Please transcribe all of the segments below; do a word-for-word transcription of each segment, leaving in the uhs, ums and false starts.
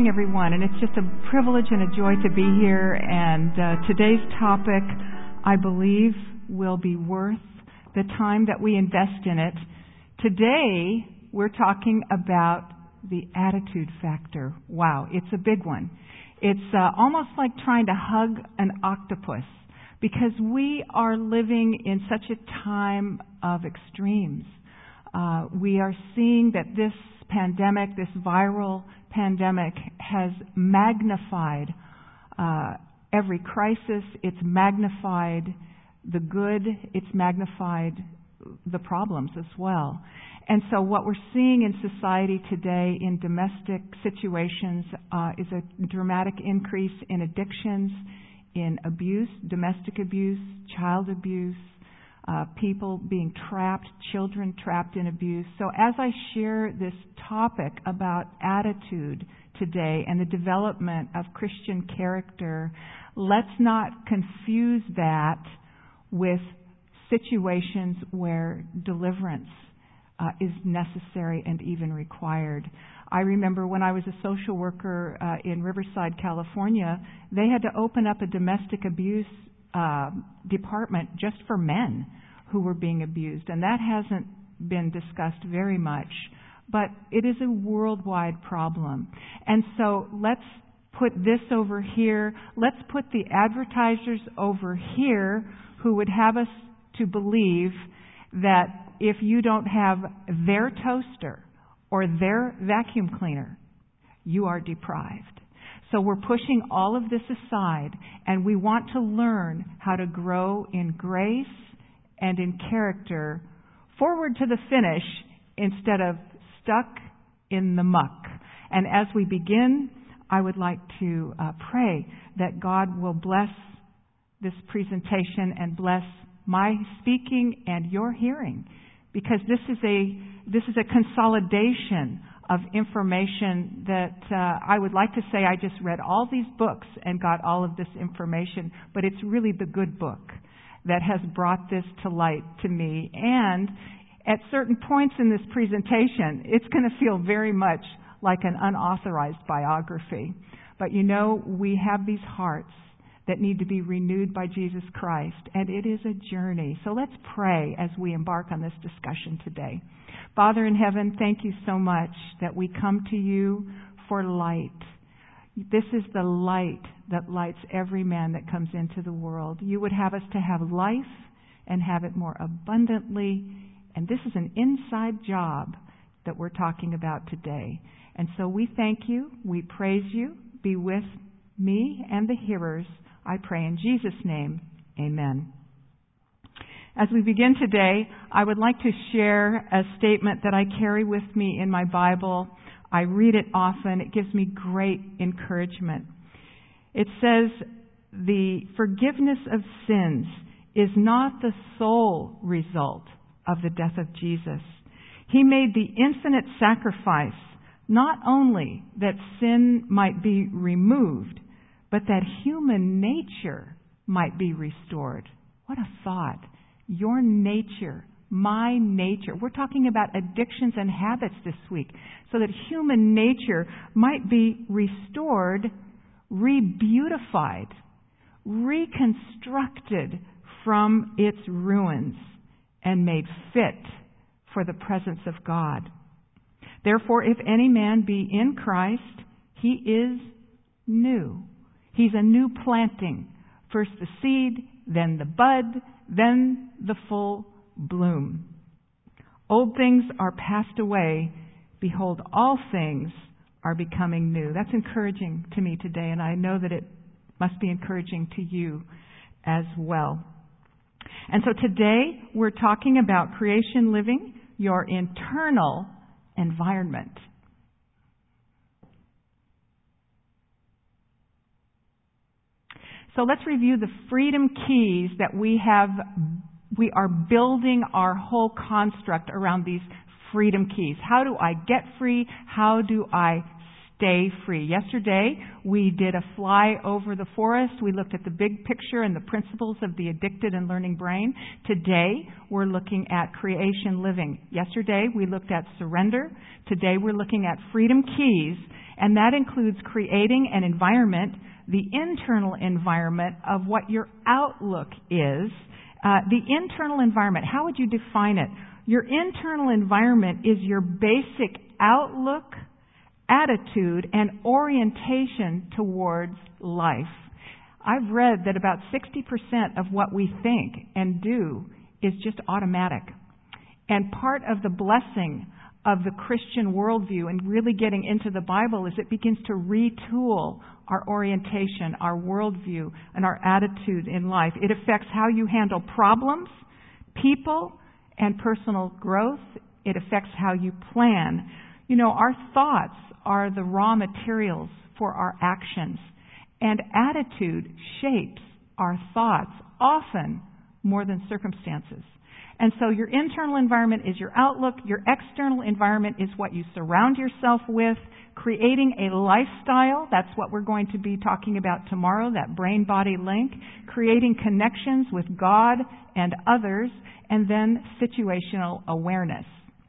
everyone, and it's just a privilege and a joy to be here. And uh, today's topic, I believe, will be worth the time that we invest in it. Today, we're talking about the attitude factor. Wow, it's a big one. It's uh, almost like trying to hug an octopus, because we are living in such a time of extremes. Uh, we are seeing that this pandemic, this viral pandemic, has magnified uh, every crisis. It's magnified the good. It's magnified the problems as well. And so what we're seeing in society today in domestic situations uh, is a dramatic increase in addictions, in abuse, domestic abuse, child abuse, Uh, people being trapped, children trapped in abuse. So as I share this topic about attitude today and the development of Christian character, let's not confuse that with situations where deliverance uh, is necessary and even required. I remember when I was a social worker uh, in Riverside, California, they had to open up a domestic abuse Uh, department just for men who were being abused, and that hasn't been discussed very much, but it is a worldwide problem. And so let's put this over here. Let's put the advertisers over here who would have us to believe that if you don't have their toaster or their vacuum cleaner, you are deprived. So we're pushing all of this aside, and we want to learn how to grow in grace and in character forward to the finish instead of stuck in the muck. And as we begin, I would like to uh, pray that God will bless this presentation and bless my speaking and your hearing, because this is a this is a consolidation of information that uh, I would like to say I just read all these books and got all of this information, but it's really the good book that has brought this to light to me. And at certain points in this presentation, it's going to feel very much like an unauthorized biography. But you know, we have these hearts that need to be renewed by Jesus Christ, and it is a journey. So let's pray as we embark on this discussion today. Father in heaven, thank you so much that we come to you for light. This is the light that lights every man that comes into the world. You would have us to have life and have it more abundantly, and this is an inside job that we're talking about today. And so we thank you, we praise you, be with me and the hearers, I pray in Jesus' name, amen. As we begin today, I would like to share a statement that I carry with me in my Bible. I read it often. It gives me great encouragement. It says, the forgiveness of sins is not the sole result of the death of Jesus. He made the infinite sacrifice, not only that sin might be removed, but that human nature might be restored. What a thought. Your nature, my nature. We're talking about addictions and habits this week, so that human nature might be restored, re-beautified, reconstructed from its ruins, and made fit for the presence of God. Therefore, if any man be in Christ, he is new. He's a new planting. First the seed, then the bud, then the full bloom. Old things are passed away. Behold, all things are becoming new. That's encouraging to me today, and I know that it must be encouraging to you as well. And so today we're talking about creation living, your internal environment. So let's review the freedom keys that we have. We are building our whole construct around these freedom keys. How do I get free? How do I stay free. Yesterday, we did a fly over the forest. We looked at the big picture and the principles of the addicted and learning brain. Today, we're looking at creation living. Yesterday, we looked at surrender. Today, we're looking at freedom keys, and that includes creating an environment, the internal environment of what your outlook is. Uh, the internal environment, how would you define it? Your internal environment is your basic outlook, attitude, and orientation towards life. I've read that about sixty percent of what we think and do is just automatic. And part of the blessing of the Christian worldview and really getting into the Bible is it begins to retool our orientation, our worldview, and our attitude in life. It affects how you handle problems, people, and personal growth. It affects how you plan. You know, our thoughts are the raw materials for our actions, and attitude shapes our thoughts, often more than circumstances. And so your internal environment is your outlook. Your external environment is what you surround yourself with. Creating a lifestyle, that's what we're going to be talking about tomorrow, that brain-body link. Creating connections with God and others, and then situational awareness.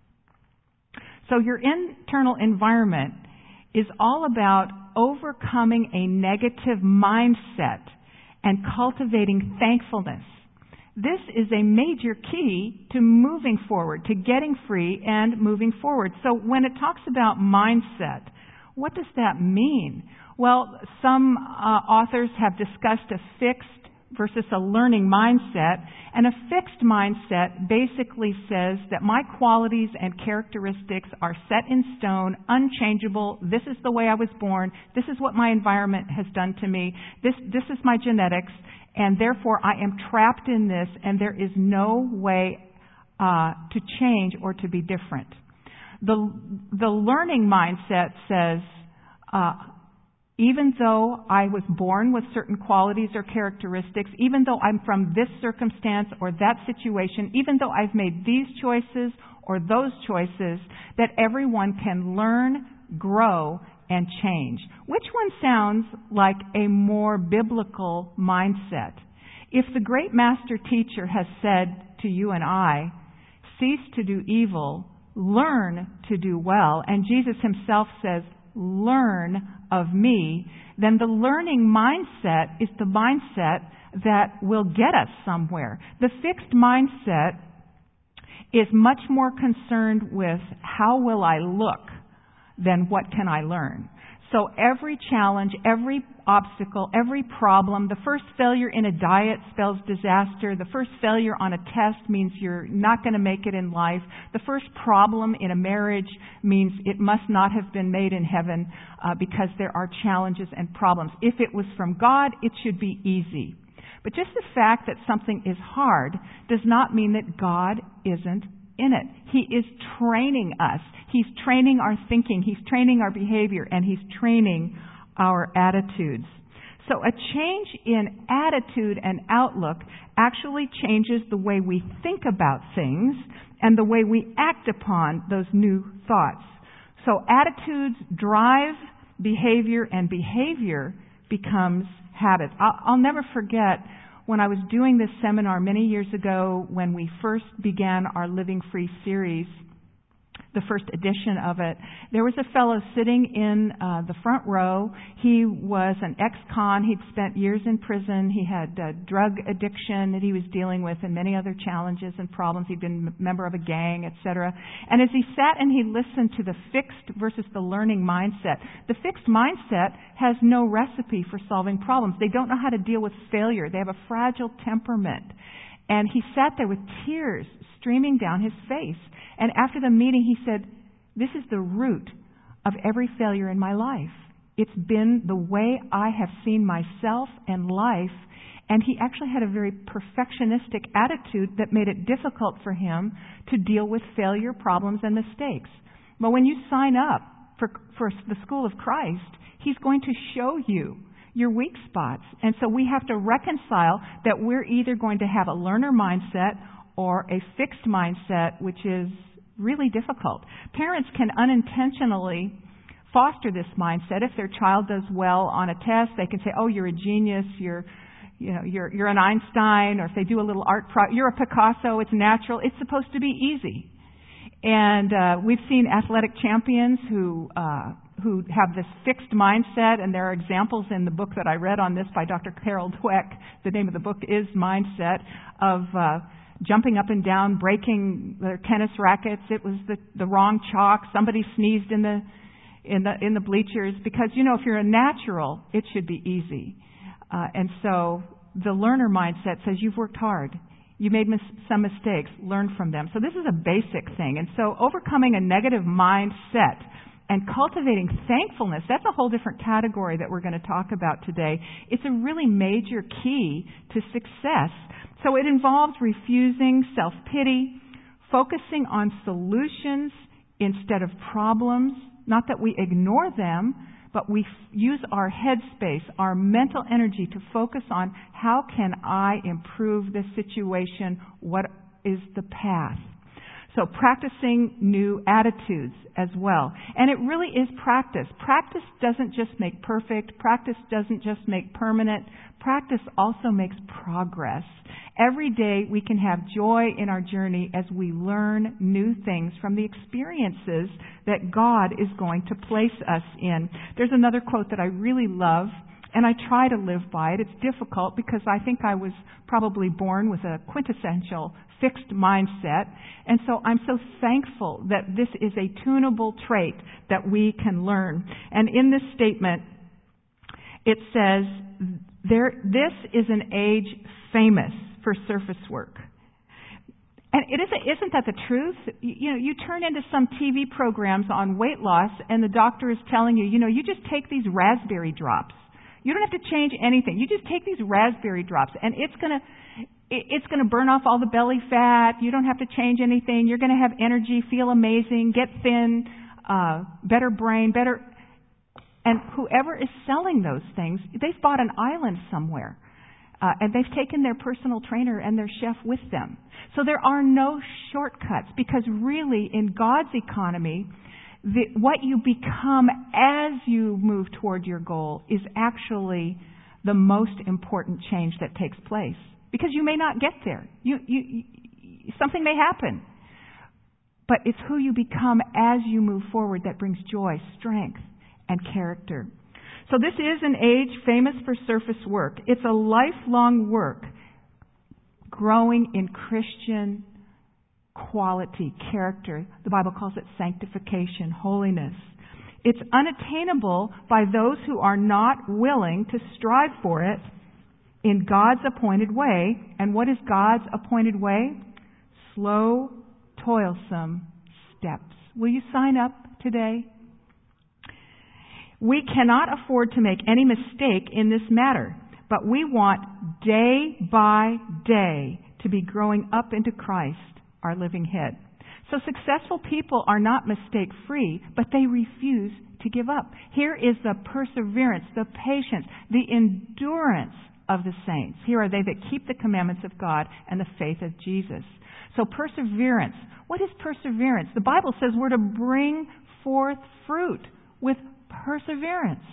So your internal environment is all about overcoming a negative mindset and cultivating thankfulness. This is a major key to moving forward, to getting free and moving forward. So when it talks about mindset, what does that mean? Well, some uh, authors have discussed a fixed versus a learning mindset. And a fixed mindset basically says that my qualities and characteristics are set in stone, unchangeable. This is the way I was born. This is what my environment has done to me. This, this is my genetics. And therefore, I am trapped in this, and there is no way uh, to change or to be different. The, the learning mindset says, uh, even though I was born with certain qualities or characteristics, even though I'm from this circumstance or that situation, even though I've made these choices or those choices, that everyone can learn, grow, and change. Which one sounds like a more biblical mindset? If the great master teacher has said to you and I, cease to do evil, learn to do well, and Jesus himself says, learn of me, then the learning mindset is the mindset that will get us somewhere. The fixed mindset is much more concerned with how will I look than what can I learn. So every challenge, every obstacle, every problem, the first failure in a diet spells disaster. The first failure on a test means you're not going to make it in life. The first problem in a marriage means it must not have been made in heaven uh, because there are challenges and problems. If it was from God, it should be easy. But just the fact that something is hard does not mean that God isn't in it. He is training us. He's training our thinking. He's training our behavior. And He's training our attitudes. So a change in attitude and outlook actually changes the way we think about things and the way we act upon those new thoughts. So attitudes drive behavior, and behavior becomes habits. I'll, I'll never forget when I was doing this seminar many years ago, when we first began our Living Free series, the first edition of it, there was a fellow sitting in uh, the front row. He was an ex-con. He'd spent years in prison. He had uh, drug addiction that he was dealing with and many other challenges and problems. He'd been a member of a gang, et cetera. And as he sat and he listened to the fixed versus the learning mindset, the fixed mindset has no recipe for solving problems. They don't know how to deal with failure. They have a fragile temperament. And he sat there with tears streaming down his face. And after the meeting, he said, this is the root of every failure in my life. It's been the way I have seen myself and life. And he actually had a very perfectionistic attitude that made it difficult for him to deal with failure, problems, and mistakes. But when you sign up for, for the School of Christ, He's going to show you your weak spots. And so we have to reconcile that we're either going to have a learner mindset or a fixed mindset, which is really difficult. Parents can unintentionally foster this mindset. If their child does well on a test, they can say, "Oh, you're a genius. You're, you know, you're you're an Einstein." Or if they do a little art, pro- "You're a Picasso. It's natural. It's supposed to be easy." And uh, we've seen athletic champions who uh, who have this fixed mindset, and there are examples in the book that I read on this by Doctor Carol Dweck. The name of the book is Mindset, of uh, jumping up and down, breaking their tennis rackets. It was the, the wrong chalk. Somebody sneezed in the in the in the bleachers, because, you know, if you're a natural, it should be easy. Uh, and so the learner mindset says you've worked hard. You made mis- some mistakes. Learn from them. So this is a basic thing. And so overcoming a negative mindset and cultivating thankfulness, that's a whole different category that we're going to talk about today. It's a really major key to success. So it involves refusing self-pity, focusing on solutions instead of problems. Not that we ignore them, but we f- use our headspace, our mental energy to focus on how can I improve this situation? What is the path? So practicing new attitudes as well. And it really is practice. Practice doesn't just make perfect. Practice doesn't just make permanent. Practice also makes progress. Every day we can have joy in our journey as we learn new things from the experiences that God is going to place us in. There's another quote that I really love, and I try to live by it. It's difficult because I think I was probably born with a quintessential fixed mindset. And so I'm so thankful that this is a tunable trait that we can learn. And in this statement, it says, there, this is an age famous for surface work. And it isn't, isn't that the truth? You, you know, you turn into some T V programs on weight loss, and the doctor is telling you, you know, you just take these raspberry drops. You don't have to change anything. You just take these raspberry drops, and it's going to it's going to burn off all the belly fat. You don't have to change anything. You're going to have energy, feel amazing, get thin, uh, better brain, better. And whoever is selling those things, they've bought an island somewhere. Uh, and they've taken their personal trainer and their chef with them. So there are no shortcuts, because really in God's economy, the, what you become as you move toward your goal is actually the most important change that takes place. Because you may not get there. You, you, you, something may happen. But it's who you become as you move forward that brings joy, strength, and character. So this is an age famous for surface work. It's a lifelong work, growing in Christian quality, character. The Bible calls it sanctification, holiness. It's unattainable by those who are not willing to strive for it in God's appointed way. And what is God's appointed way? Slow, toilsome steps. Will you sign up today? We cannot afford to make any mistake in this matter, but we want day by day to be growing up into Christ, our living head. So successful people are not mistake-free, but they refuse to give up. Here is the perseverance, the patience, the endurance of the saints. Here are they that keep the commandments of God and the faith of Jesus. So perseverance. What is perseverance? The Bible says we're to bring forth fruit with perseverance.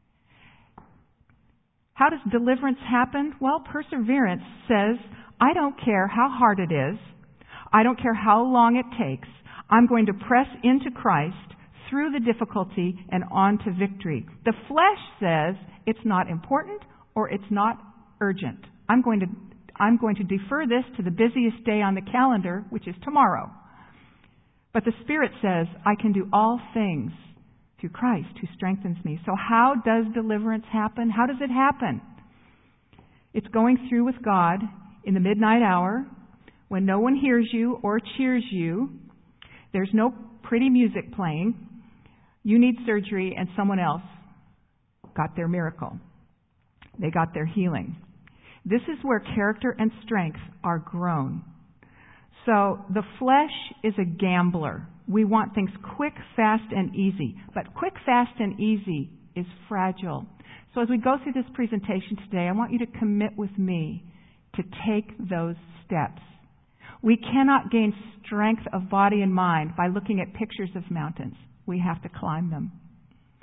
How does deliverance happen? Well, perseverance says, I don't care how hard it is. I don't care how long it takes. I'm going to press into Christ through the difficulty and on to victory. The flesh says it's not important or it's not urgent. I'm going to I'm going to defer this to the busiest day on the calendar, which is tomorrow. But the Spirit says, I can do all things through Christ who strengthens me. So how does deliverance happen? How does it happen? It's going through with God in the midnight hour when no one hears you or cheers you. There's no pretty music playing. You need surgery and someone else got their miracle. They got their healing. This is where character and strength are grown. So the flesh is a gambler. We want things quick, fast, and easy. But quick, fast, and easy is fragile. So as we go through this presentation today, I want you to commit with me to take those steps. We cannot gain strength of body and mind by looking at pictures of mountains. We have to climb them.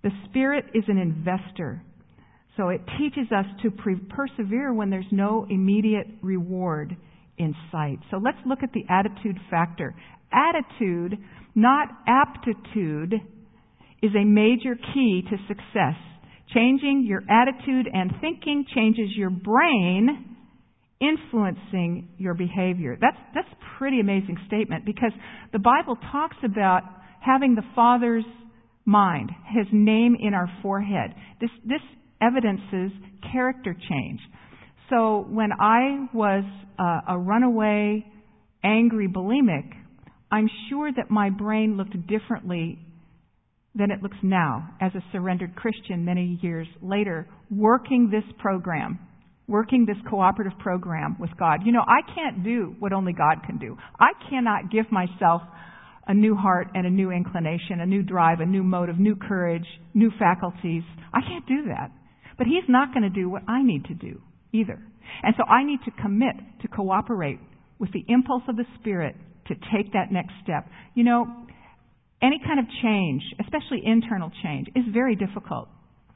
The Spirit is an investor. So it teaches us to pre- persevere when there's no immediate reward in sight. So let's look at the attitude factor. Attitude, not aptitude, is a major key to success. Changing your attitude and thinking changes your brain, influencing your behavior. That's that's a pretty amazing statement, because the Bible talks about having the Father's mind, His name in our forehead. This this evidences character change. So when I was uh, a runaway, angry bulimic, I'm sure that my brain looked differently than it looks now as a surrendered Christian many years later, working this program, working this cooperative program with God. You know, I can't do what only God can do. I cannot give myself a new heart and a new inclination, a new drive, a new motive, new courage, new faculties. I can't do that. But He's not going to do what I need to do either. And so I need to commit to cooperate with the impulse of the Spirit to take that next step. You know, any kind of change, especially internal change, is very difficult.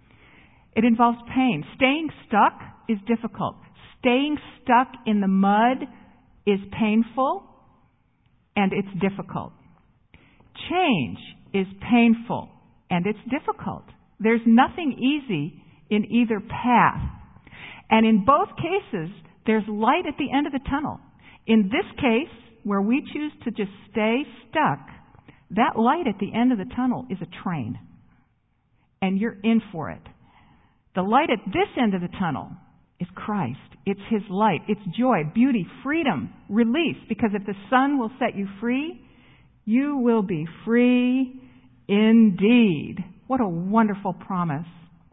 It involves pain. Staying stuck is difficult. Staying stuck in the mud is painful, and it's difficult. Change is painful, and it's difficult. There's nothing easy in either path. And in both cases, there's light at the end of the tunnel. In this case, where we choose to just stay stuck, that light at the end of the tunnel is a train. And you're in for it. The light at this end of the tunnel is Christ. It's His light. It's joy, beauty, freedom, release. Because if the Son will set you free, you will be free indeed. What a wonderful promise.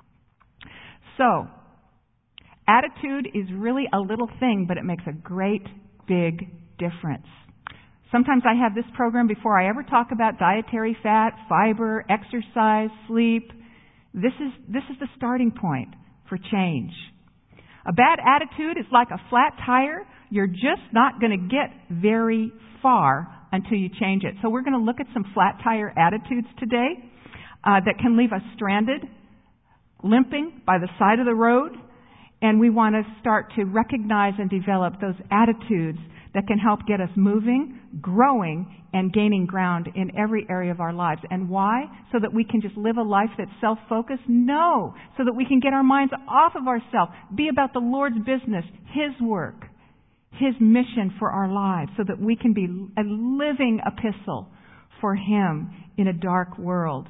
So, attitude is really a little thing, but it makes a great big difference. Sometimes I have this program before I ever talk about dietary fat, fiber, exercise, sleep. This is, this is the starting point for change. A bad attitude is like a flat tire. You're just not going to get very far until you change it. So we're going to look at some flat tire attitudes today uh, that can leave us stranded, limping by the side of the road. And we want to start to recognize and develop those attitudes that can help get us moving, growing, and gaining ground in every area of our lives. And why? So that we can just live a life that's self-focused? No. So that we can get our minds off of ourselves, be about the Lord's business, His work, His mission for our lives, so that we can be a living epistle for Him in a dark world.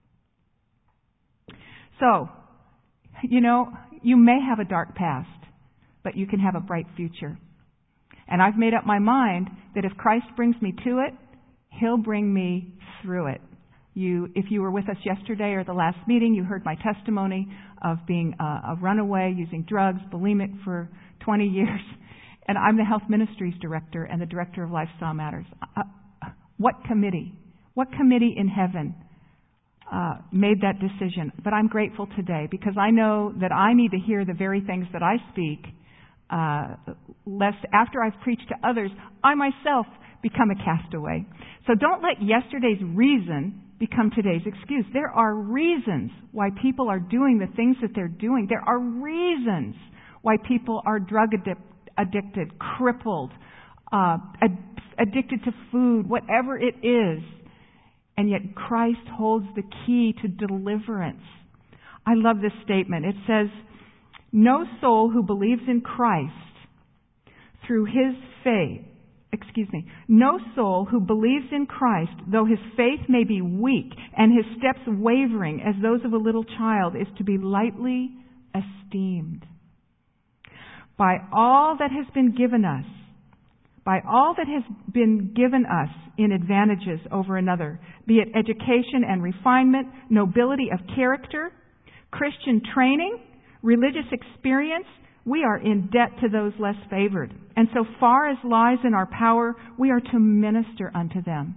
So, you know, you may have a dark past, but you can have a bright future. And I've made up my mind that if Christ brings me to it, He'll bring me through it. You, if you were with us yesterday or the last meeting, you heard my testimony of being a, a runaway, using drugs, bulimic for twenty years. And I'm the Health Ministries Director and the Director of Lifestyle Matters. Uh, what committee? What committee in heaven uh, made that decision? But I'm grateful today, because I know that I need to hear the very things that I speak, uh, lest after I've preached to others, I myself become a castaway. So don't let yesterday's reason become today's excuse. There are reasons why people are doing the things that they're doing. There are reasons why people are drug addic- addicted, crippled, uh, ad- addicted to food, whatever it is. And yet Christ holds the key to deliverance. I love this statement. It says, no soul who believes in Christ through his faith, excuse me, no soul who believes in Christ, though his faith may be weak and his steps wavering as those of a little child, is to be lightly esteemed. By all that has been given us, by all that has been given us in advantages over another, be it education and refinement, nobility of character, Christian training, religious experience, we are in debt to those less favored. And so far as lies in our power, we are to minister unto them.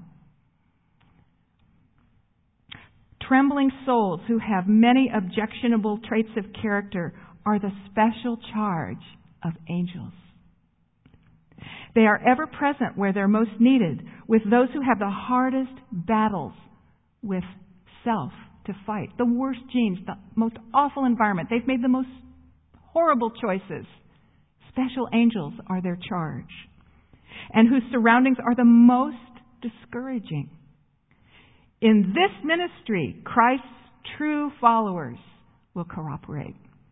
Trembling souls who have many objectionable traits of character are the special charge of angels. They are ever present where they're most needed, with those who have the hardest battles with self to fight. The worst genes, the most awful environment. They've made the most horrible choices. Special angels are their charge, and whose surroundings are the most discouraging. In this ministry, Christ's true followers will cooperate.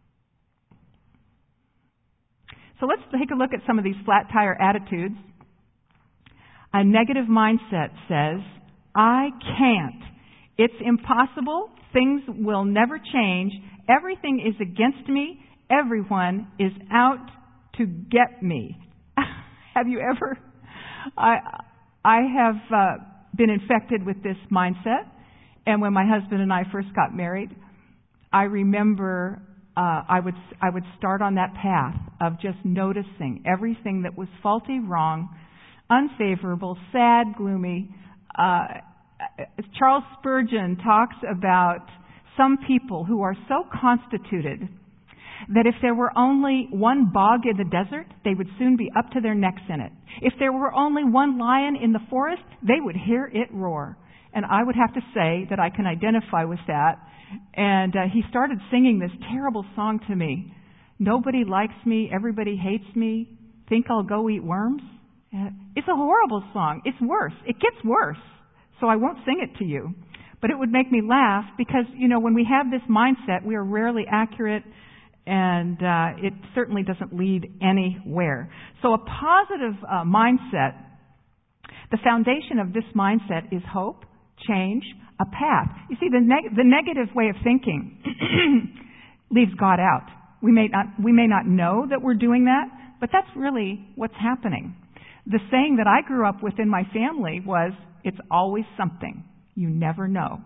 So let's take a look at some of these flat tire attitudes. A negative mindset says, I can't. It's impossible. Things will never change. Everything is against me. Everyone is out to get me. Have you ever? I I have uh, been infected with this mindset. And when my husband and I first got married, I remember uh, I would I would start on that path of just noticing everything that was faulty, wrong, unfavorable, sad, gloomy. Uh, Charles Spurgeon talks about some people who are so constituted that if there were only one bog in the desert, they would soon be up to their necks in it. If there were only one lion in the forest, they would hear it roar. And I would have to say that I can identify with that. And uh, he started singing this terrible song to me. Nobody likes me, everybody hates me, think I'll go eat worms? Uh, it's a horrible song. It's worse. It gets worse. So I won't sing it to you. But it would make me laugh because, you know, when we have this mindset, we are rarely accurate, and uh, it certainly doesn't lead anywhere. So a positive uh, mindset, the foundation of this mindset is hope, change, a path. You see, the, neg- the negative way of thinking leaves God out. We may not, we may not know that we're doing that, but that's really what's happening. The saying that I grew up with in my family was, it's always something. You never know.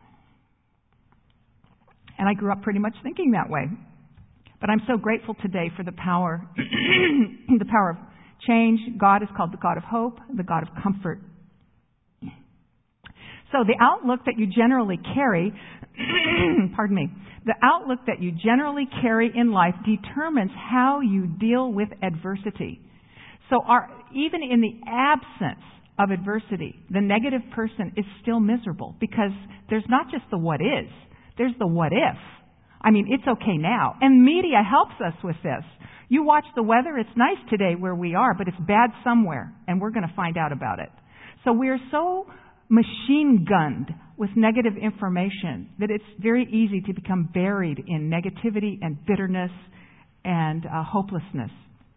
And I grew up pretty much thinking that way. But I'm so grateful today for the power, the power of change. God is called the God of hope, the God of comfort. So the outlook that you generally carry, pardon me, the outlook that you generally carry in life determines how you deal with adversity. So our, even in the absence of adversity, the negative person is still miserable because there's not just the what is, there's the what if. I mean, it's okay now. And media helps us with this. You watch the weather, it's nice today where we are, but it's bad somewhere, and we're going to find out about it. So we're so machine gunned with negative information that it's very easy to become buried in negativity and bitterness and uh, hopelessness.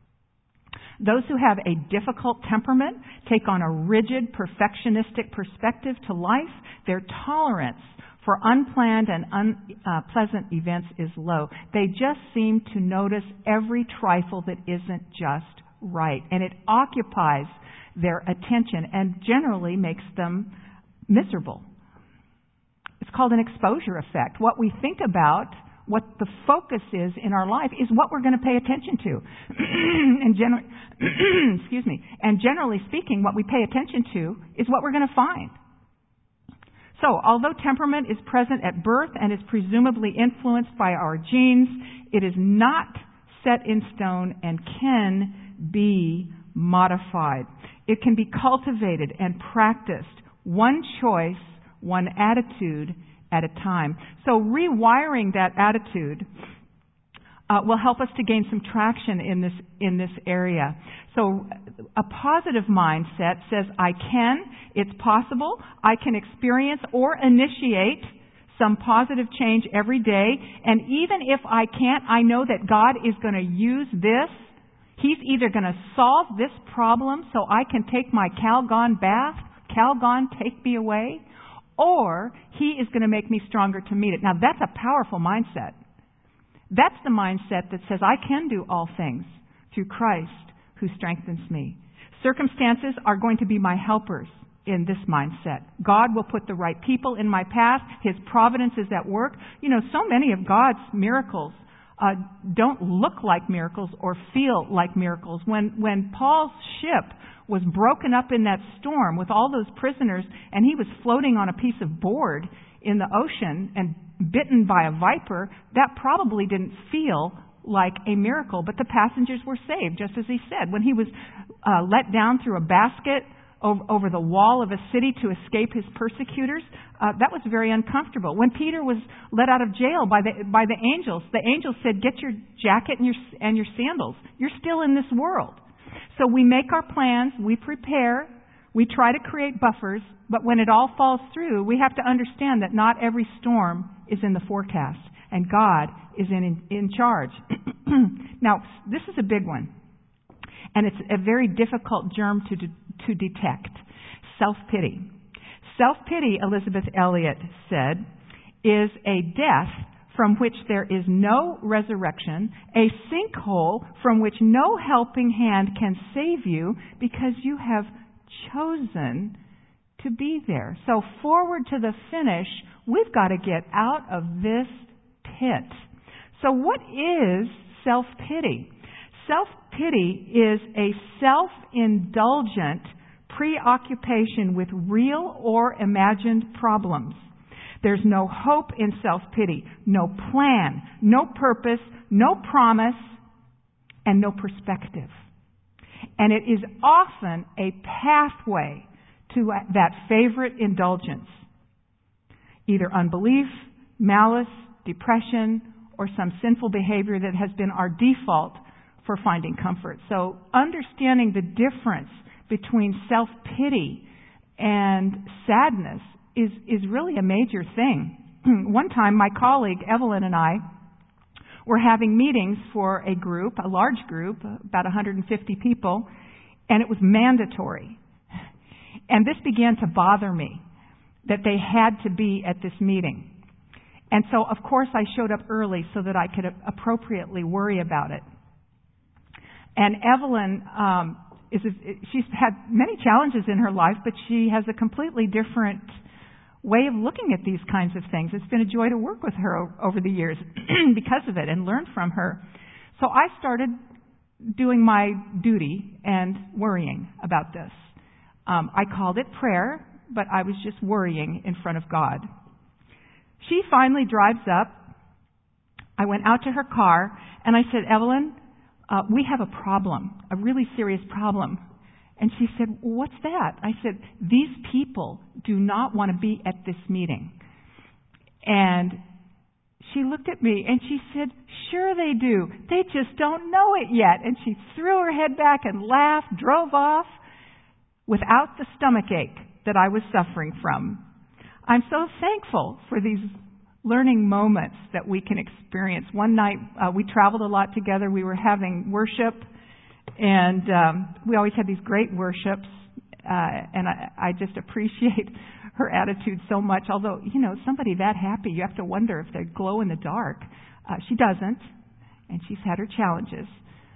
Those who have a difficult temperament take on a rigid, perfectionistic perspective to life. Their tolerance for unplanned and unpleasant uh, events is low. They just seem to notice every trifle that isn't just right. And it occupies their attention and generally makes them miserable. It's called an exposure effect. What we think about, what the focus is in our life, is what we're going to pay attention to. and gen- excuse me. And generally speaking, what we pay attention to is what we're going to find. So, although temperament is present at birth and is presumably influenced by our genes, it is not set in stone and can be modified. It can be cultivated and practiced, one choice, one attitude at a time. So rewiring that attitude uh, will help us to gain some traction in this in this area. So a positive mindset says, I can, it's possible, I can experience or initiate some positive change every day. And even if I can't, I know that God is going to use this. He's either going to solve this problem so I can take my Calgon bath, Calgon, take me away, or He is going to make me stronger to meet it. Now, that's a powerful mindset. That's the mindset that says, I can do all things through Christ who strengthens me. Circumstances are going to be my helpers in this mindset. God will put the right people in my path. His providence is at work. You know, so many of God's miracles uh, don't look like miracles or feel like miracles. When, when Paul's ship was broken up in that storm with all those prisoners and he was floating on a piece of board in the ocean and bitten by a viper, that probably didn't feel like a miracle, but the passengers were saved, just as he said. When he was uh, let down through a basket over, over the wall of a city to escape his persecutors. Uh, that was very uncomfortable. When Peter was let out of jail by the by the angels, the angels said, "Get your jacket and your and your sandals. You're still in this world." So we make our plans, we prepare, we try to create buffers, but when it all falls through, we have to understand that not every storm is in the forecast, and God is in in, in charge. Now, this is a big one. And it's a very difficult germ to de- to detect. Self-pity. Self-pity, Elizabeth Elliot said, is a death from which there is no resurrection, a sinkhole from which no helping hand can save you because you have chosen to be there. So forward to the finish, we've got to get out of this pit. So what is self-pity? Self-pity is a self-indulgent preoccupation with real or imagined problems. There's no hope in self-pity, no plan, no purpose, no promise, and no perspective. And it is often a pathway to that favorite indulgence. Either unbelief, malice, depression, or some sinful behavior that has been our default for finding comfort. So understanding the difference between self-pity and sadness is, is really a major thing. One time, my colleague Evelyn and I were having meetings for a group, a large group, about one hundred fifty people, and it was mandatory. And this began to bother me, that they had to be at this meeting. And so, of course, I showed up early so that I could appropriately worry about it. And Evelyn, um, is a, she's had many challenges in her life, but she has a completely different way of looking at these kinds of things. It's been a joy to work with her o- over the years because of it and learn from her. So I started doing my duty and worrying about this. Um, I called it prayer, but I was just worrying in front of God. She finally drives up. I went out to her car and I said, "Evelyn, uh, we have a problem, a really serious problem." And she said, "What's that?" I said, "These people do not want to be at this meeting." And she looked at me and she said, "Sure they do. They just don't know it yet." And she threw her head back and laughed, drove off without the stomachache that I was suffering from. I'm so thankful for these learning moments that we can experience. One night, uh, we traveled a lot together. We were having worship, and um, we always had these great worships, uh, and I, I just appreciate her attitude so much. Although, you know, somebody that happy, you have to wonder if they glow in the dark. Uh, she doesn't, and she's had her challenges.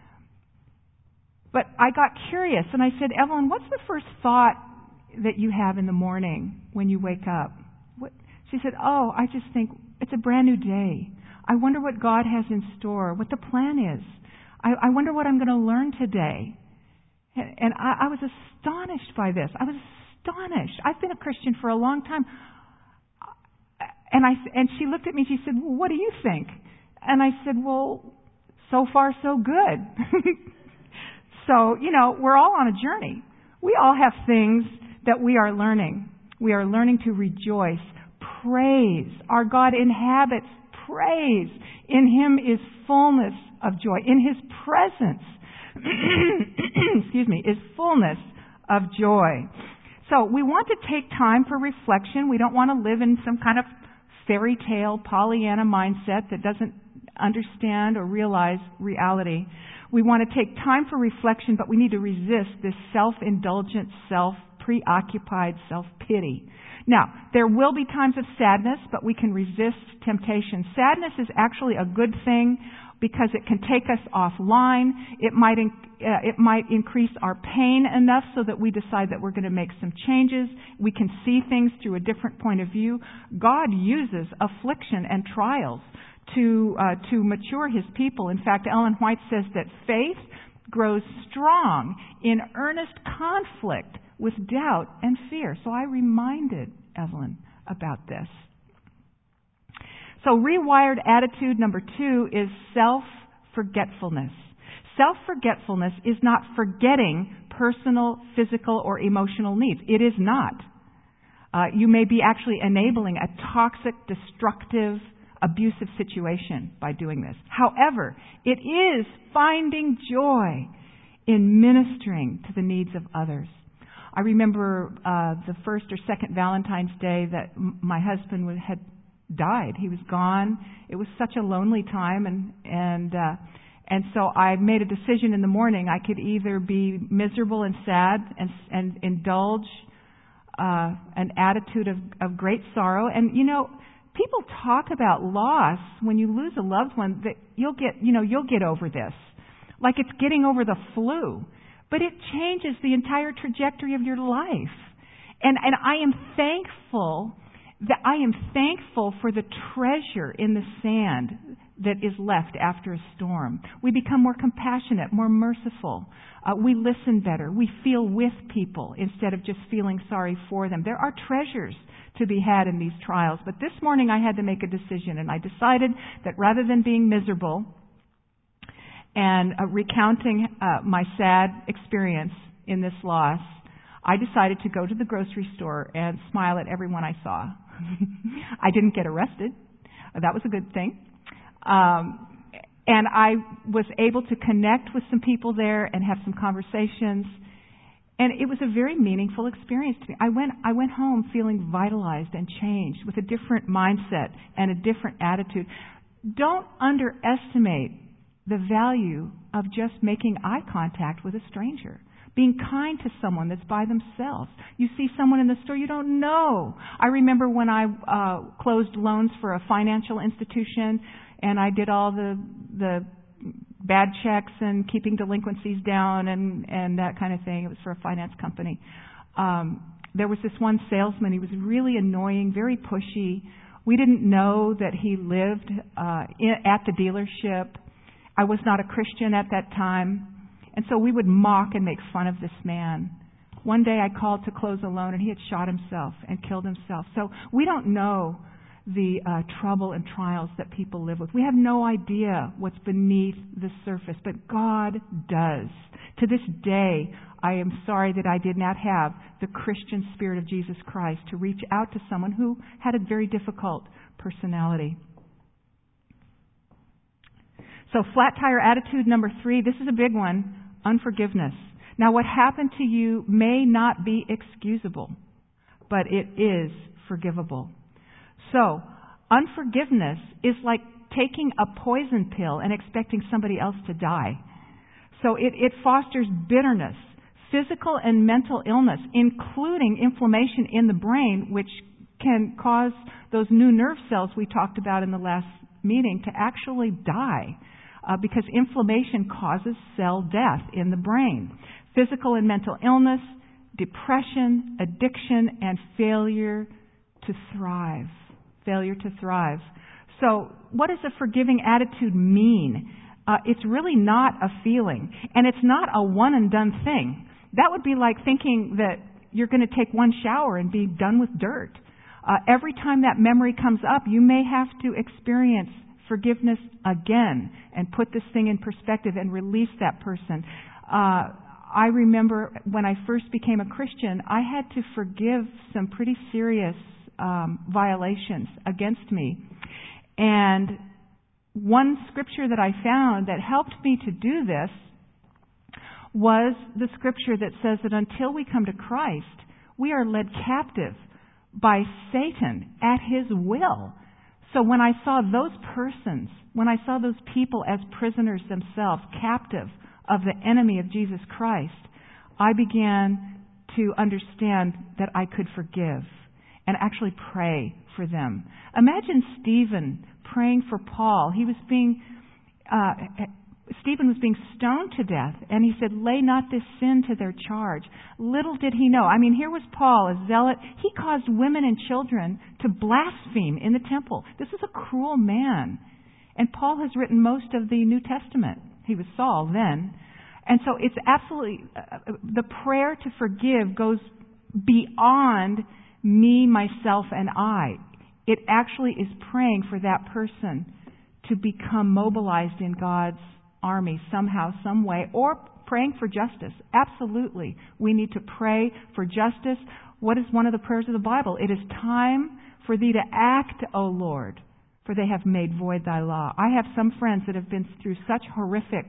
But I got curious, and I said, "Evelyn, what's the first thought that you have in the morning when you wake up?" What? She said, "Oh, I just think it's a brand new day. I wonder what God has in store, what the plan is. I, I wonder what I'm going to learn today." And, and I, I was astonished by this. I was astonished. I've been a Christian for a long time. And I and she looked at me and she said, "Well, what do you think?" And I said, "Well, so far so good." So, you know, we're all on a journey. We all have things that we are learning. We are learning to rejoice, praise. Our God inhabits praise. In Him is fullness of joy. In His presence, excuse me, is fullness of joy. So we want to take time for reflection. We don't want to live in some kind of fairy tale Pollyanna mindset that doesn't understand or realize reality. We want to take time for reflection, but we need to resist this self-indulgent, self-preoccupied self-pity. Now, there will be times of sadness, but we can resist temptation. Sadness is actually a good thing because it can take us offline. It might in, uh, it might increase our pain enough so that we decide that we're going to make some changes. We can see things through a different point of view. God uses affliction and trials to uh, to mature His people. In fact, Ellen White says that faith grows strong in earnest conflict with doubt and fear. So I reminded Evelyn about this. So rewired attitude number two is self-forgetfulness. Self-forgetfulness is not forgetting personal, physical, or emotional needs. It is not. Uh, you may be actually enabling a toxic, destructive, abusive situation by doing this. However, it is finding joy in ministering to the needs of others. I remember uh, the first or second Valentine's Day that m- my husband had died. He was gone. It was such a lonely time, and and uh, and so I made a decision in the morning. I could either be miserable and sad and and indulge uh, an attitude of, of great sorrow. And you know, people talk about loss when you lose a loved one, that you'll get you know you'll get over this, like it's getting over the flu. But it changes the entire trajectory of your life. And and I am thankful that I am thankful for the treasure in the sand that is left after a storm. We become more compassionate, more merciful. Uh, we listen better. We feel with people instead of just feeling sorry for them. There are treasures to be had in these trials. But this morning I had to make a decision, and I decided that rather than being miserable and uh, recounting uh, my sad experience in this loss, I decided to go to the grocery store and smile at everyone I saw. I didn't get arrested. That was a good thing. Um, and I was able to connect with some people there and have some conversations. And it was a very meaningful experience to me. I went, I went home feeling vitalized and changed with a different mindset and a different attitude. Don't underestimate the value of just making eye contact with a stranger. Being kind to someone that's by themselves. You see someone in the store you don't know. I remember when I uh, closed loans for a financial institution, and I did all the the bad checks and keeping delinquencies down and, and that kind of thing. It was for a finance company. Um, there was this one salesman. He was really annoying, very pushy. We didn't know that he lived uh, in, at the dealership. I was not a Christian at that time. And so we would mock and make fun of this man. One day I called to close a loan, and he had shot himself and killed himself. So we don't know the uh, trouble and trials that people live with. We have no idea what's beneath the surface, but God does. To this day, I am sorry that I did not have the Christian spirit of Jesus Christ to reach out to someone who had a very difficult personality. So flat tire attitude number three, this is a big one. Unforgiveness. Now, what happened to you may not be excusable, but it is forgivable. So, unforgiveness is like taking a poison pill and expecting somebody else to die. So it, it fosters bitterness, physical and mental illness, including inflammation in the brain, which can cause those new nerve cells we talked about in the last meeting to actually die. Uh, because inflammation causes cell death in the brain. Physical and mental illness, depression, addiction, and failure to thrive. Failure to thrive. So what does a forgiving attitude mean? Uh, it's really not a feeling. And it's not a one and done thing. That would be like thinking that you're going to take one shower and be done with dirt. Uh, every time that memory comes up, you may have to experience forgiveness again and put this thing in perspective and release that person. Uh, I remember when I first became a Christian, I had to forgive some pretty serious um, violations against me. And one scripture that I found that helped me to do this was the scripture that says that until we come to Christ, we are led captive by Satan at his will. So when I saw those persons, when I saw those people as prisoners themselves, captive of the enemy of Jesus Christ, I began to understand that I could forgive and actually pray for them. Imagine Stephen praying for Paul. He was being, uh, Stephen was being stoned to death, and he said, "Lay not this sin to their charge." Little did he know. I mean, here was Paul, a zealot. He caused women and children to blaspheme in the temple. This is a cruel man. And Paul has written most of the New Testament. He was Saul then. And so it's absolutely, uh, the prayer to forgive goes beyond me, myself, and I. It actually is praying for that person to become mobilized in God's army somehow, some way, or praying for justice. Absolutely. We need to pray for justice. What is one of the prayers of the Bible? It is time for thee to act, O Lord, for they have made void thy law. I have some friends that have been through such horrific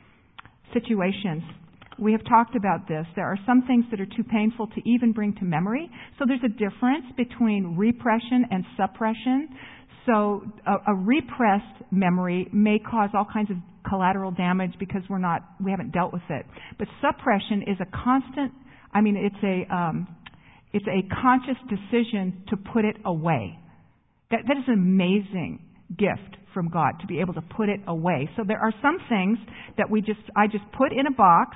situations. We have talked about this. There are some things that are too painful to even bring to memory. So there's a difference between repression and suppression. So a, a repressed memory may cause all kinds of collateral damage because we're not, we haven't dealt with it. But suppression is a constant, I mean, it's a, um, it's a conscious decision to put it away. That, that is an amazing gift from God, to be able to put it away. So there are some things that we just, I just put in a box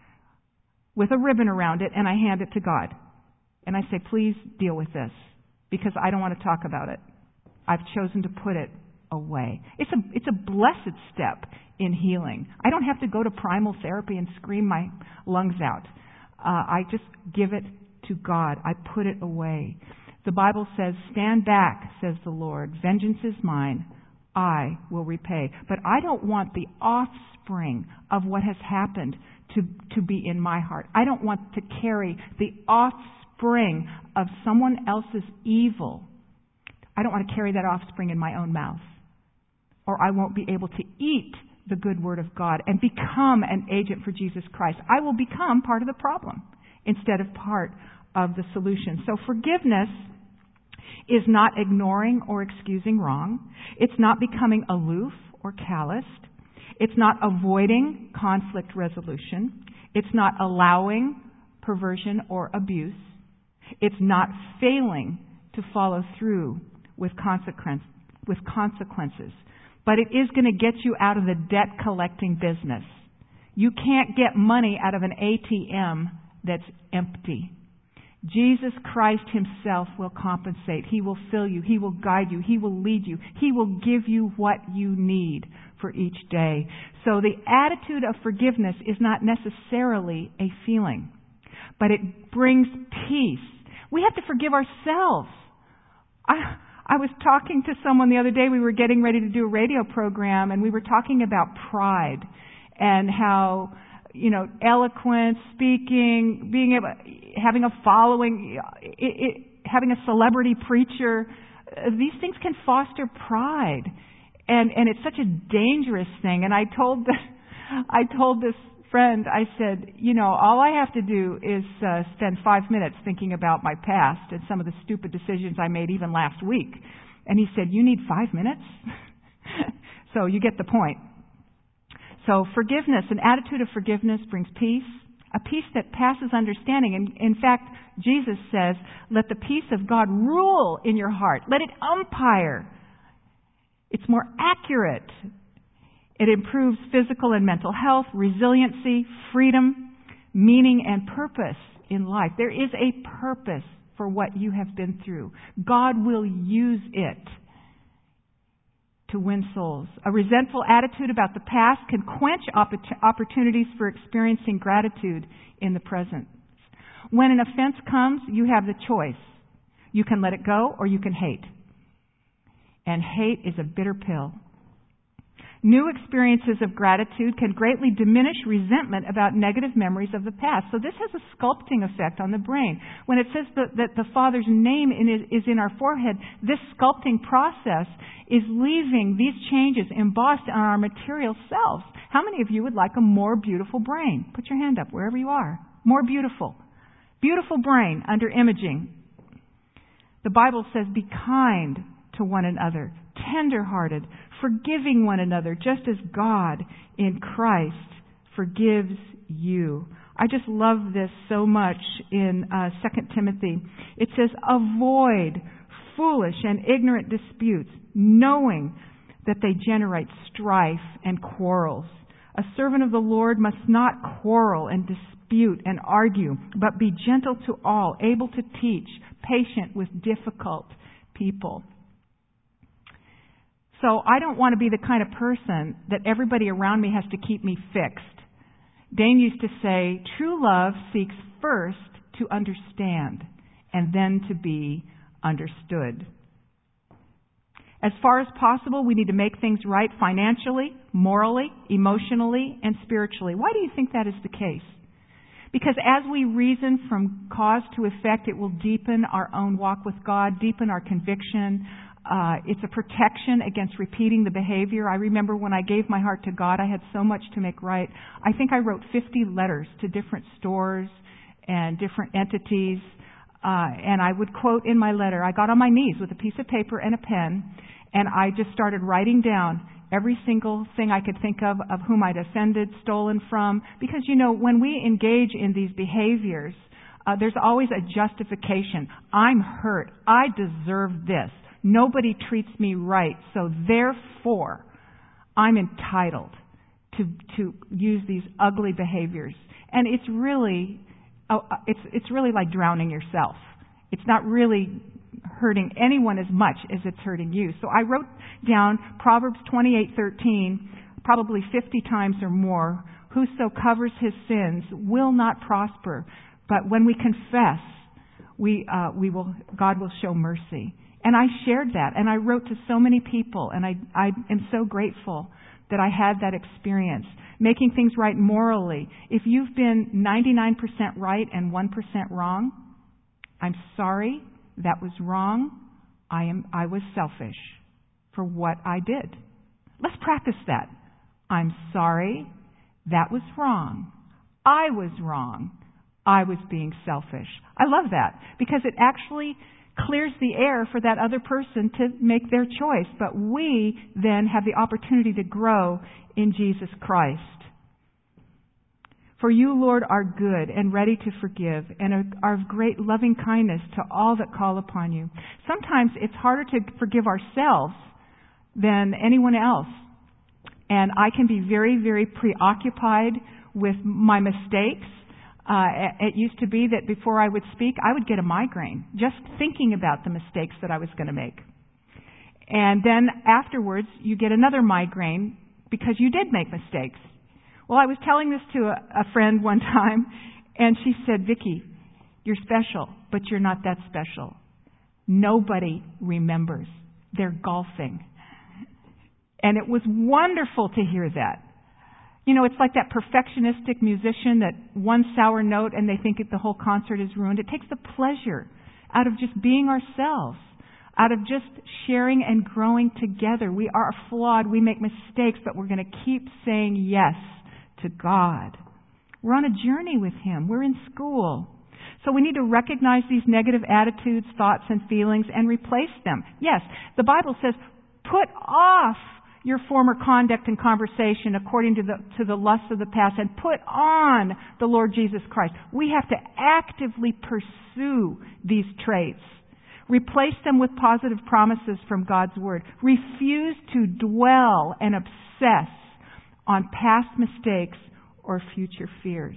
with a ribbon around it, and I hand it to God. And I say, please deal with this, because I don't want to talk about it. I've chosen to put it away. It's a, it's a blessed step in healing. I don't have to go to primal therapy and scream my lungs out. Uh, I just give it to God. I put it away. The Bible says, stand back, says the Lord. Vengeance is mine. I will repay. But I don't want the offspring of what has happened to, to be in my heart. I don't want to carry the offspring of someone else's evil. I don't want to carry that offspring in my own mouth. Or I won't be able to eat the good word of God and become an agent for Jesus Christ. I will become part of the problem instead of part of the solution. So forgiveness is not ignoring or excusing wrong. It's not becoming aloof or calloused. It's not avoiding conflict resolution. It's not allowing perversion or abuse. It's not failing to follow through with consequence, with consequences. But it is going to get you out of the debt collecting business. You can't get money out of an A T M that's empty. Jesus Christ Himself will compensate. He will fill you. He will guide you. He will lead you. He will give you what you need for each day. So the attitude of forgiveness is not necessarily a feeling, but it brings peace. We have to forgive ourselves. I, I was talking to someone the other day. We were getting ready to do a radio program, and we were talking about pride and how, you know, eloquence, speaking, being able, having a following, it, it, having a celebrity preacher, uh, these things can foster pride, and and it's such a dangerous thing. And I told the, I told this friend, I said, you know, all I have to do is uh, spend five minutes thinking about my past and some of the stupid decisions I made even last week. And he said, you need five minutes? So you get the point. So forgiveness, an attitude of forgiveness brings peace, a peace that passes understanding. And in fact, Jesus says, let the peace of God rule in your heart. Let it umpire. It's more accurate. It improves physical and mental health, resiliency, freedom, meaning, and purpose in life. There is a purpose for what you have been through. God will use it to win souls. A resentful attitude about the past can quench opportunities for experiencing gratitude in the present. When an offense comes, you have the choice. You can let it go or you can hate. And hate is a bitter pill. New experiences of gratitude can greatly diminish resentment about negative memories of the past. So this has a sculpting effect on the brain. When it says that, that the Father's name in, is in our forehead, this sculpting process is leaving these changes embossed on our material selves. How many of you would like a more beautiful brain? Put your hand up wherever you are. More beautiful. Beautiful brain under imaging. The Bible says, be kind to one another, tender-hearted, forgiving one another, just as God in Christ forgives you. I just love this so much in uh, Second Timothy. It says, avoid foolish and ignorant disputes, knowing that they generate strife and quarrels. A servant of the Lord must not quarrel and dispute and argue, but be gentle to all, able to teach, patient with difficult people. So I don't want to be the kind of person that everybody around me has to keep me fixed. Dane used to say, true love seeks first to understand and then to be understood. As far as possible, we need to make things right financially, morally, emotionally, and spiritually. Why do you think that is the case? Because as we reason from cause to effect, it will deepen our own walk with God, deepen our conviction. Uh, it's a protection against repeating the behavior. I remember when I gave my heart to God, I had so much to make right. I think I wrote fifty letters to different stores and different entities. Uh, and I would quote in my letter, I got on my knees with a piece of paper and a pen, and I just started writing down every single thing I could think of, of whom I'd offended, stolen from. Because, you know, when we engage in these behaviors, uh, there's always a justification. I'm hurt. I deserve this. Nobody treats me right. So therefore, I'm entitled to, to use these ugly behaviors. And it's really, oh, it's, it's really like drowning yourself. It's not really hurting anyone as much as it's hurting you. So I wrote down Proverbs twenty-eight thirteen probably fifty times or more. Whoso covers his sins will not prosper, but when we confess, we uh, we will God will show mercy. And I shared that, and I wrote to so many people, and I I am so grateful that I had that experience. Making things right morally. If you've been ninety-nine percent right and one percent wrong, I'm sorry. That was wrong. I am. I was selfish for what I did. Let's practice that. I'm sorry. That was wrong. I was wrong. I was being selfish. I love that because it actually clears the air for that other person to make their choice. But we then have the opportunity to grow in Jesus Christ. For you, Lord, are good and ready to forgive and are of great loving kindness to all that call upon you. Sometimes it's harder to forgive ourselves than anyone else. And I can be very, very preoccupied with my mistakes. Uh, it used to be that before I would speak, I would get a migraine just thinking about the mistakes that I was going to make. And then afterwards, you get another migraine because you did make mistakes. Well, I was telling this to a, a friend one time, and she said, Vicki, you're special, but you're not that special. Nobody remembers. They're golfing. And it was wonderful to hear that. You know, it's like that perfectionistic musician that one sour note and they think the whole concert is ruined. It takes the pleasure out of just being ourselves, out of just sharing and growing together. We are flawed. We make mistakes, but we're going to keep saying yes to God. We're on a journey with Him. We're in school. So we need to recognize these negative attitudes, thoughts, and feelings and replace them. Yes, the Bible says, put off your former conduct and conversation according to the, to the lusts of the past and put on the Lord Jesus Christ. We have to actively pursue these traits. Replace them with positive promises from God's Word. Refuse to dwell and obsess on past mistakes or future fears.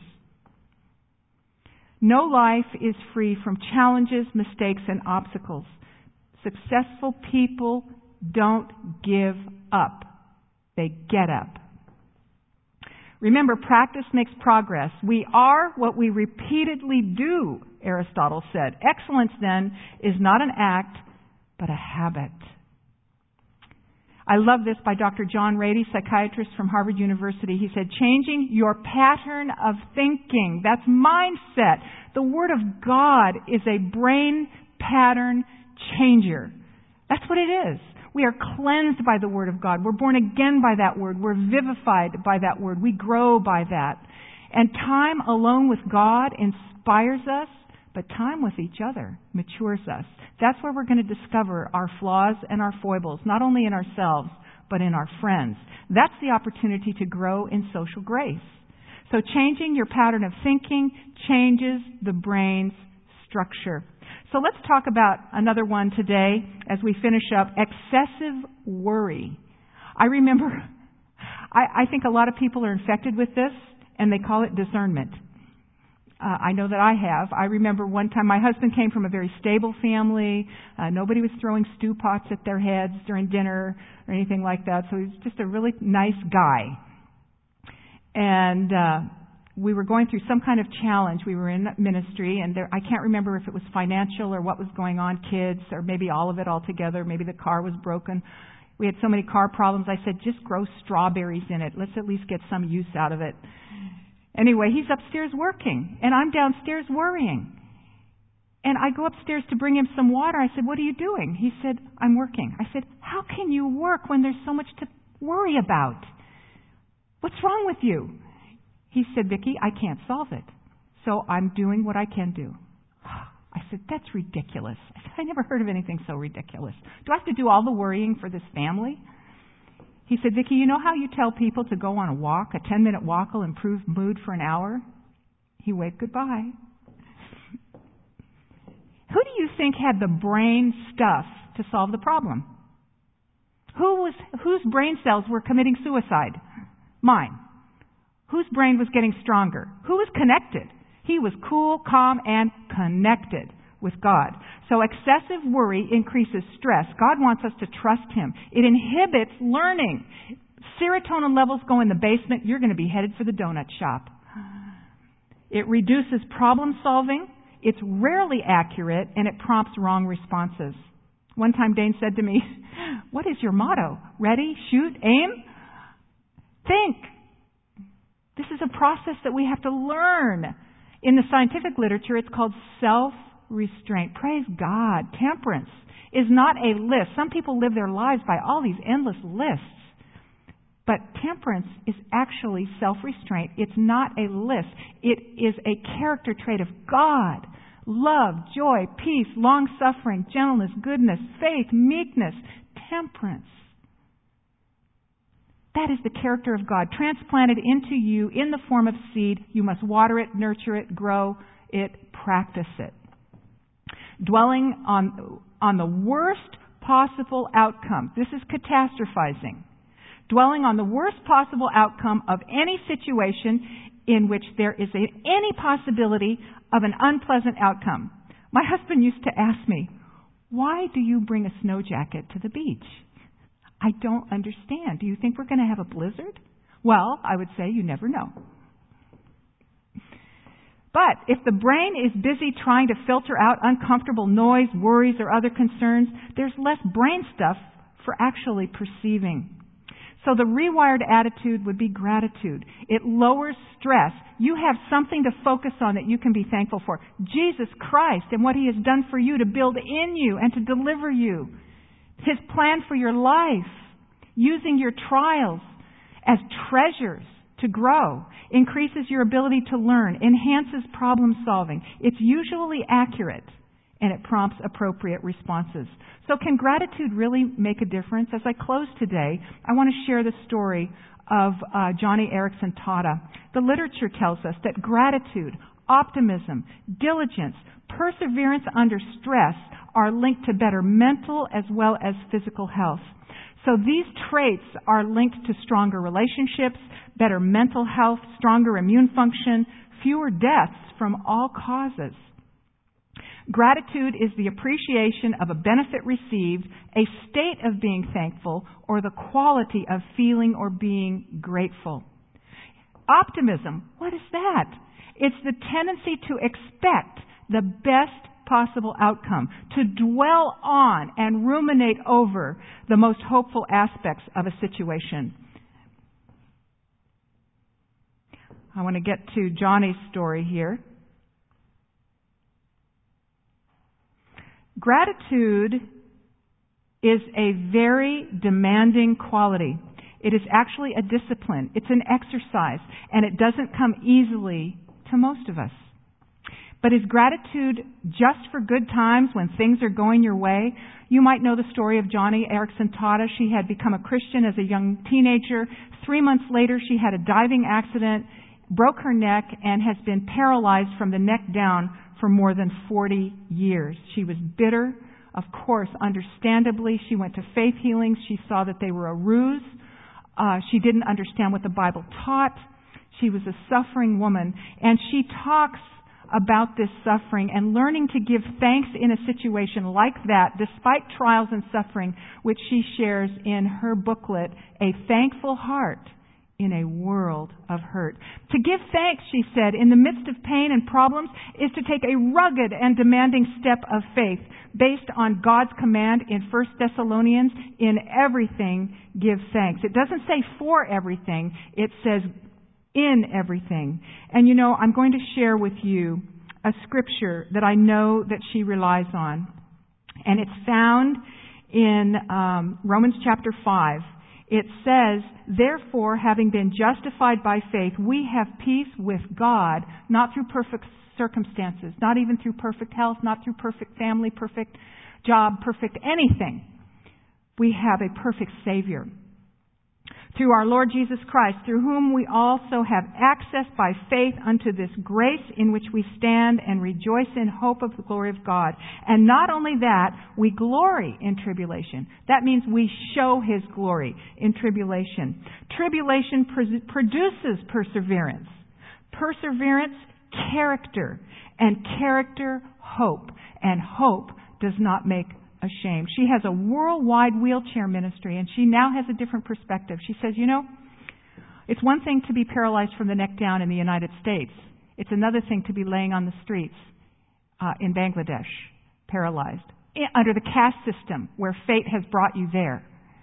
No life is free from challenges, mistakes, and obstacles. Successful people don't give up. They get up. Remember, practice makes progress. We are what we repeatedly do, Aristotle said. Excellence, then, is not an act, but a habit. I love this by Doctor John Rady, psychiatrist from Harvard University. He said, changing your pattern of thinking. That's mindset. The Word of God is a brain pattern changer. That's what it is. We are cleansed by the Word of God. We're born again by that Word. We're vivified by that Word. We grow by that. And time alone with God inspires us, but time with each other matures us. That's where we're going to discover our flaws and our foibles, not only in ourselves, but in our friends. That's the opportunity to grow in social grace. So changing your pattern of thinking changes the brain's structure. So let's talk about another one today as we finish up, excessive worry. I remember, I, I think a lot of people are infected with this, and they call it discernment. Uh, I know that I have. I remember one time my husband came from a very stable family. Uh, nobody was throwing stew pots at their heads during dinner or anything like that. So he was just a really nice guy. And uh, we were going through some kind of challenge. We were in ministry, and there, I can't remember if it was financial or what was going on, kids, or maybe all of it all together. Maybe the car was broken. We had so many car problems. I said, just grow strawberries in it. Let's at least get some use out of it. Anyway, he's upstairs working, and I'm downstairs worrying. And I go upstairs to bring him some water. I said, what are you doing? He said, I'm working. I said, how can you work when there's so much to worry about? What's wrong with you? He said, Vicki, I can't solve it. So I'm doing what I can do. I said, that's ridiculous. I said, I never heard of anything so ridiculous. Do I have to do all the worrying for this family? He said, Vicki, you know how you tell people to go on a walk? A ten-minute walk will improve mood for an hour? He waved goodbye. Who do you think had the brain stuff to solve the problem? Who was, whose brain cells were committing suicide? Mine. Whose brain was getting stronger? Who was connected? He was cool, calm, and connected with God. So excessive worry increases stress. God wants us to trust Him. It inhibits learning. Serotonin levels go in the basement. You're going to be headed for the donut shop. It reduces problem solving. It's rarely accurate, and it prompts wrong responses. One time Dane said to me, what is your motto? Ready, shoot, aim? Think. This is a process that we have to learn. In the scientific literature, it's called self-restraint. Praise God. Temperance is not a list. Some people live their lives by all these endless lists. But temperance is actually self-restraint. It's not a list. It is a character trait of God. Love, joy, peace, long-suffering, gentleness, goodness, faith, meekness, temperance. That is the character of God, transplanted into you in the form of seed. You must water it, nurture it, grow it, practice it. Dwelling on, on the worst possible outcome. This is catastrophizing. Dwelling on the worst possible outcome of any situation in which there is a, any possibility of an unpleasant outcome. My husband used to ask me, why do you bring a snow jacket to the beach? I don't understand. Do you think we're going to have a blizzard? Well, I would say you never know. But if the brain is busy trying to filter out uncomfortable noise, worries, or other concerns, there's less brain stuff for actually perceiving. So the rewired attitude would be gratitude. It lowers stress. You have something to focus on that you can be thankful for. Jesus Christ and what He has done for you to build in you and to deliver you. His plan for your life, using your trials as treasures to grow, increases your ability to learn, enhances problem solving. It's usually accurate, and it prompts appropriate responses. So can gratitude really make a difference? As I close today, I want to share the story of uh, Joni Eareckson Tada. The literature tells us that gratitude, optimism, diligence, perseverance under stress are linked to better mental as well as physical health. So these traits are linked to stronger relationships, better mental health, stronger immune function, fewer deaths from all causes. Gratitude is the appreciation of a benefit received, a state of being thankful, or the quality of feeling or being grateful. Optimism, what is that? It's the tendency to expect the best possible outcome, to dwell on and ruminate over the most hopeful aspects of a situation. I want to get to Joni's story here. Gratitude is a very demanding quality. It is actually a discipline. It's an exercise, and it doesn't come easily to most of us. But is gratitude just for good times when things are going your way? You might know the story of Joni Eareckson Tada. She had become a Christian as a young teenager. Three months later, she had a diving accident, broke her neck, and has been paralyzed from the neck down for more than forty years. She was bitter. Of course, understandably, she went to faith healings. She saw that they were a ruse. Uh, she didn't understand what the Bible taught. She was a suffering woman. And she talks about this suffering and learning to give thanks in a situation like that, despite trials and suffering, which she shares in her booklet, A Thankful Heart in a world of hurt. To give thanks, she said, in the midst of pain and problems is to take a rugged and demanding step of faith based on God's command in First Thessalonians, in everything give thanks. It doesn't say for everything, it says in everything. And you know, I'm going to share with you a scripture that I know that she relies on. And it's found in um, Romans chapter five. It says, therefore, having been justified by faith, we have peace with God, not through perfect circumstances, not even through perfect health, not through perfect family, perfect job, perfect anything. We have a perfect Savior. Through our Lord Jesus Christ, through whom we also have access by faith unto this grace in which we stand and rejoice in hope of the glory of God. And not only that, we glory in tribulation. That means we show His glory in tribulation. Tribulation pr- produces perseverance. Perseverance, character. And character, hope. And hope does not make ashamed. She has a worldwide wheelchair ministry, and she now has a different perspective. She says, you know, it's one thing to be paralyzed from the neck down in the United States. It's another thing to be laying on the streets uh, in Bangladesh, paralyzed, under the caste system where fate has brought you there.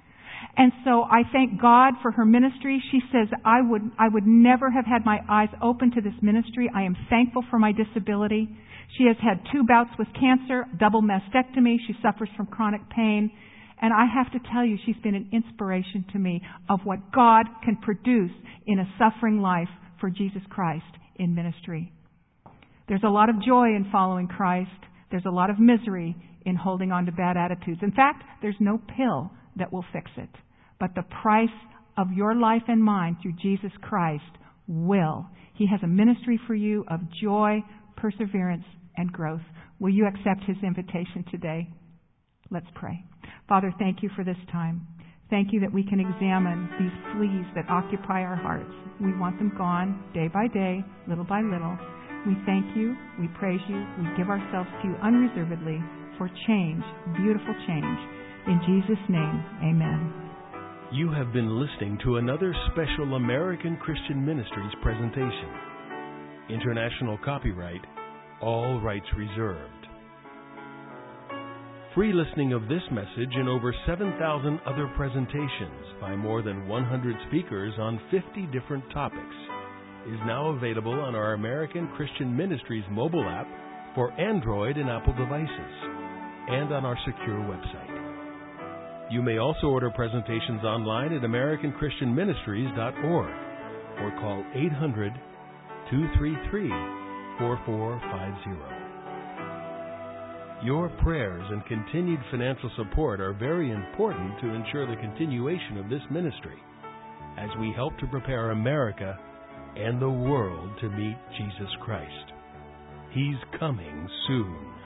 And so I thank God for her ministry. She says, I would, I would never have had my eyes open to this ministry. I am thankful for my disability. She has had two bouts with cancer, double mastectomy. She suffers from chronic pain. And I have to tell you, she's been an inspiration to me of what God can produce in a suffering life for Jesus Christ in ministry. There's a lot of joy in following Christ. There's a lot of misery in holding on to bad attitudes. In fact, there's no pill that will fix it. But the price of your life and mine through Jesus Christ will. He has a ministry for you of joy, perseverance, and growth. Will you accept His invitation today? Let's pray. Father, thank you for this time. Thank you that we can examine these fleas that occupy our hearts. We want them gone day by day, little by little. We thank you, we praise you, we give ourselves to you unreservedly for change, beautiful change. In Jesus' name, amen. You have been listening to another special American Christian Ministries presentation. International copyright, all rights reserved. Free listening of this message and over seven thousand other presentations by more than one hundred speakers on fifty different topics is now available on our American Christian Ministries mobile app for Android and Apple devices and on our secure website. You may also order presentations online at american christian ministries dot org or call eight hundred, two three three, four four five zero. Your prayers and continued financial support are very important to ensure the continuation of this ministry as we help to prepare America and the world to meet Jesus Christ. He's coming soon.